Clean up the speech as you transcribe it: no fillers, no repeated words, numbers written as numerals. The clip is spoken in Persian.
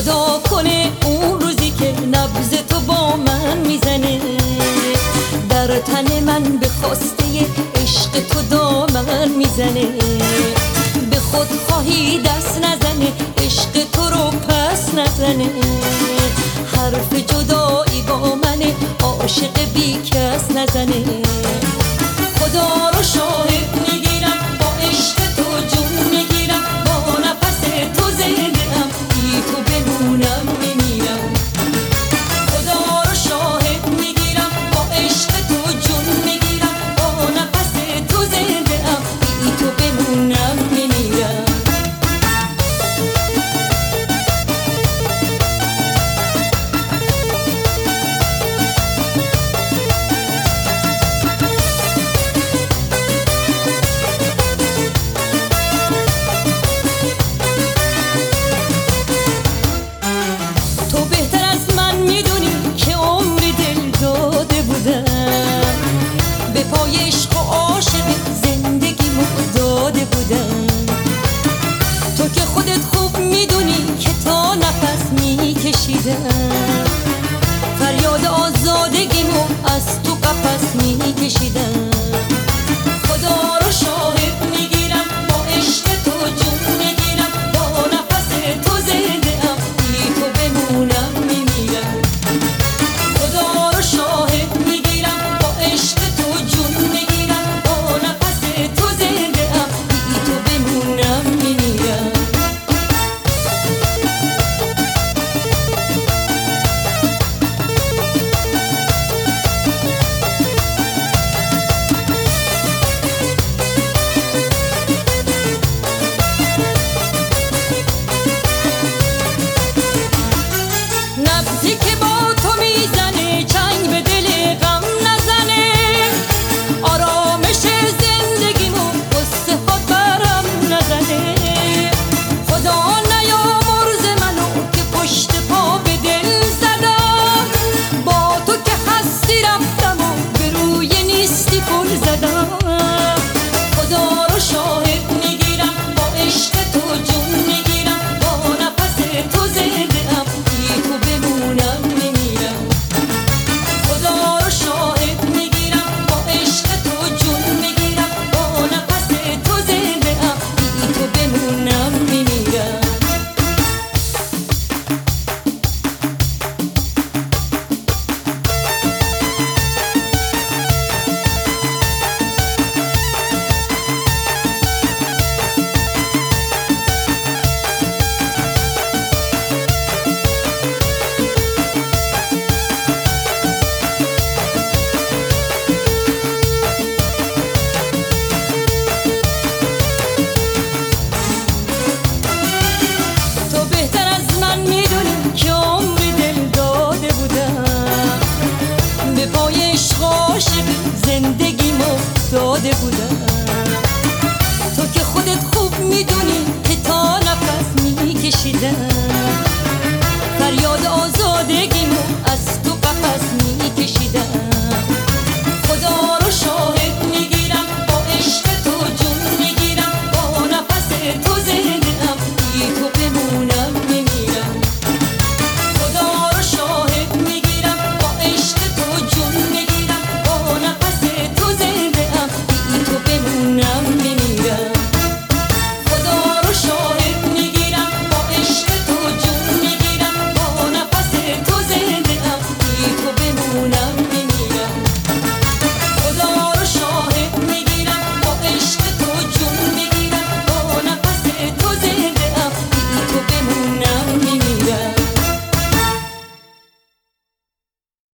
خدا کنه اون روزی که نبض تو با من میزنه، در تن من به خواسته عشق تو دامن میزنه. به خود خواهی دست نزنه، عشق تو رو پس نزنه. حرف جدایی با منه، عاشق بی کس نزنه. خدا رو شاهد میگیرم، با عشق تو جون میگیرم، با نفس تو زنده ام، بی تو بمونم میمیرم. خدا رو شاهد میگیرم، با عشق تو جون میگیرم، با نفس تو زنده ام، بی تو بمونم میمیرم. تو بهتر از من میدونی که عمری دل داده بودم، به پای عشق و عاشق زندگیمو داده بودم. تو که خودت خوب میدونی که تا نفس میکشیدم، فریاد آزادگیمو از تو قفس میکشیدم. خدا رو شاهد میگیرم، با عشق تو جون میگیرم، با نفس تو زنده ام، بی تو بمونم میمیرم. خدا رو شاهد میگیرم، با عشق تو جون میگیرم، با نفس تو زنده ام، بی تو بمونم میمیرم. نبضی که با تو میزنه، چنگ به دل غم نزنه. آرامش زندگیمو قصه ها برم نزنه. خدا نیامرز منو که پشت پا به دل زدم، با تو که هستی رفتم و به روی نیستی پل زدم. خدا رو شاهد میگیرم، با عشق تو جون میگیرم، با نفس تو زنده ام، بی تو بمونم میمیرم. خدا رو شاهد میگیرم، با عشق تو جون میگیرم، با نفس تو زنده ام، بی تو بمونم میمیرم. تو بهتر از من میدونی که عمری دل داده بودم، به پای عشق و عاشقی زندگیمو داده بودم. تو که خودت خوب میدونی